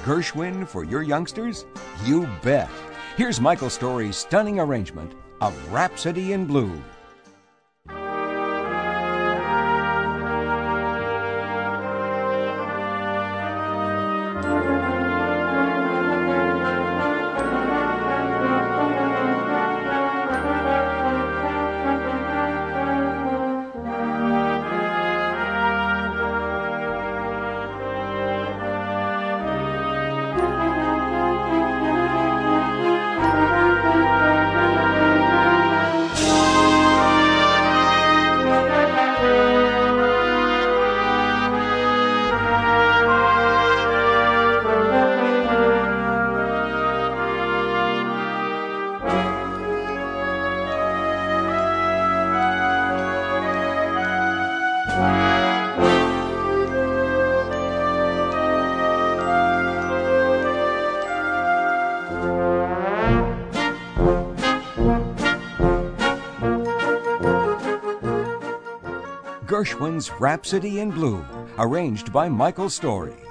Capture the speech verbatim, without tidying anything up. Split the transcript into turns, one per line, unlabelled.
Gershwin for your youngsters? You bet. Here's Michael Story's stunning arrangement of Rhapsody in Blue. Gershwin's Rhapsody in Blue, arranged by Michael Story.